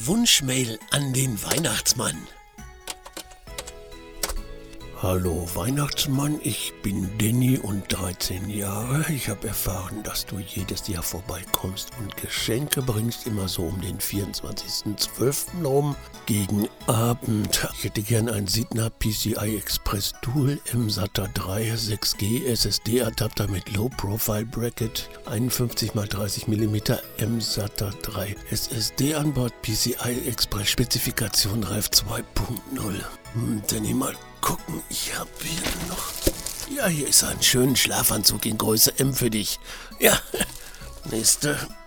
Wunschmail an den Weihnachtsmann. Hallo Weihnachtsmann, ich bin Danny und 13 Jahre. Ich habe erfahren, dass du jedes Jahr vorbeikommst und Geschenke bringst, immer so um den 24.12. rum gegen Abend. Ich hätte gern ein Signa PCI Express Dual mSATA 3 6G SSD Adapter mit Low Profile Bracket, 51 x 30 mm mSATA 3 SSD an Bord, PCI Express Spezifikation Reif 2.0. Danny, mal gucken, ich habe hier noch... Ja, hier ist ein schöner Schlafanzug in Größe M für dich. Ja, nächste.